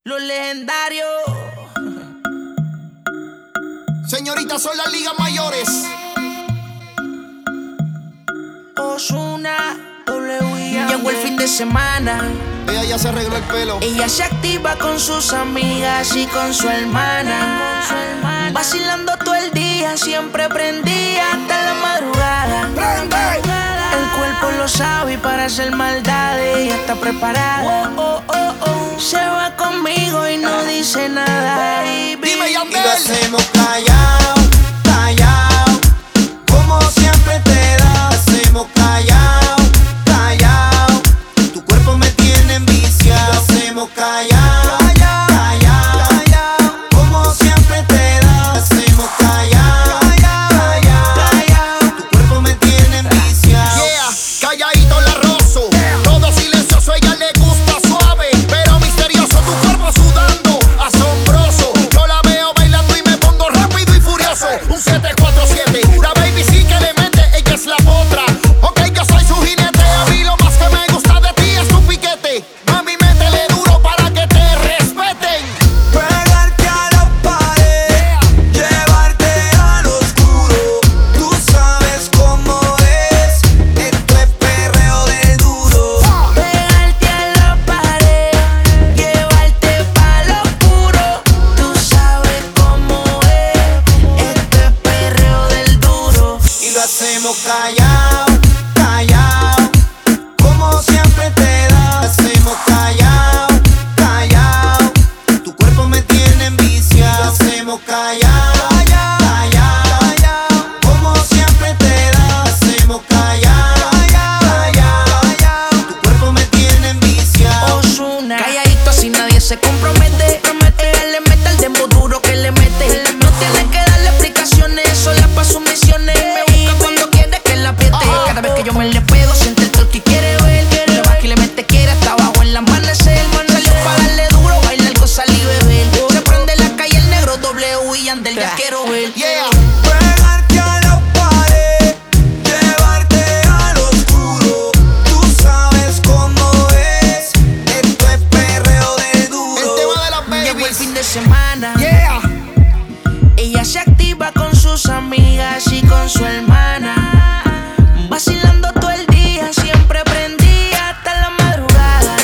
Los legendarios. Señoritas, son las ligas mayores. Ozuna, W. Llegó el fin de semana. Ella ya se arregló el pelo. Ella se activa con sus amigas y con su hermana. Vacilando todo el día, siempre prendía hasta la madrugada. El cuerpo lo sabe y para hacer maldades ella está preparada. Se va conmigo y no dice nada, baby. Dime, Yandel. Y lo hacemos callao, callao, como siempre te da. Hacemos callao, callao, tu cuerpo me tiene enviciado. Lo hacemos callao, callao, callao, como siempre te da. Hacemos callao, callao, tu cuerpo me tiene enviciado. Yeah, calladito la rozo. Todo silencioso, ella le gusta suave, pero misterioso. Tu cuerpo sudando, asombroso. Yo la veo bailando y me pongo rápido y furioso. Un 747, la baby sí que le mete, ella es la potra. Ok, yo soy su jinete, a mí lo más que me gusta de ti es tu piquete. Mami, métele duro para que te respeten. Pegarte a la pared, llevarte al oscuro. Tú sabes cómo es, esto es perreo de duro. Pegarte a la pared, llevarte pa' lo oscuro. Tú sabes cómo es, esto es perreo del duro. Y lo hacemos callao, callao, como siempre te da. Hacemos callao, callao, tu cuerpo me tiene enviciado. Lo hacemos callao, callao, como siempre te da. Hacemos callao, callao, tu cuerpo me tiene enviciado. Ozuna, calladito así nadie se compromete. Ella le mete el dembow duro que le mete. No tiene que darle explicaciones, sola pa' sus misiones. Me busca cuando quiere que la apriete. Cada vez que yo me le pego, siente el toque y quiere ver. Le baja y le mete, quiere hasta abajo el amanecer. Salió pa' darle duro, bailar, gozar y beber. Se prende la calle el negro, W y Yandel, ya quiero ver. Yeah. Pegarte a la pared, llevarte al oscuro. Tú sabes cómo es, esto es perreo de El duro. tema de las Llegó el babies. fin de semana. Yeah. Ella se activa con sus amigas y con su hermana. Vacilando todo el día, siempre prendía hasta la madrugada.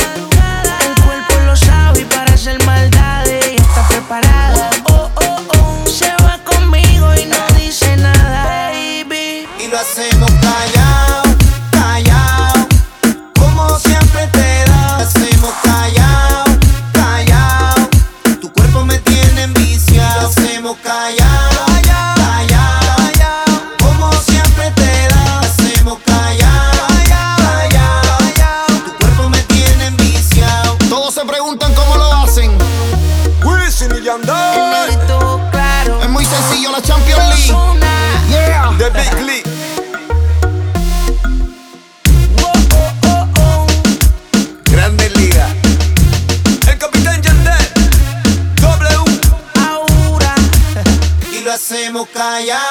El cuerpo lo sabe y para hacer maldades ella está preparada. Se va conmigo y no dice nada, baby. Y lo hacemos callao, callao, como siempre te da. Hacemos callao, callao, tu cuerpo me tiene enviciado. Lo hacemos callao, callao, como siempre te da. Hacemos callao, callao, tu cuerpo me tiene enviciado. Todos se preguntan cómo lo hacen. Wisin y El Yandel, negrito claro. Es muy sencillo, la Champions League. Ozuna. Yeah. The Big League. Grandes Ligas. El capitán Yandel, W. Aura. Y lo hacemos callao.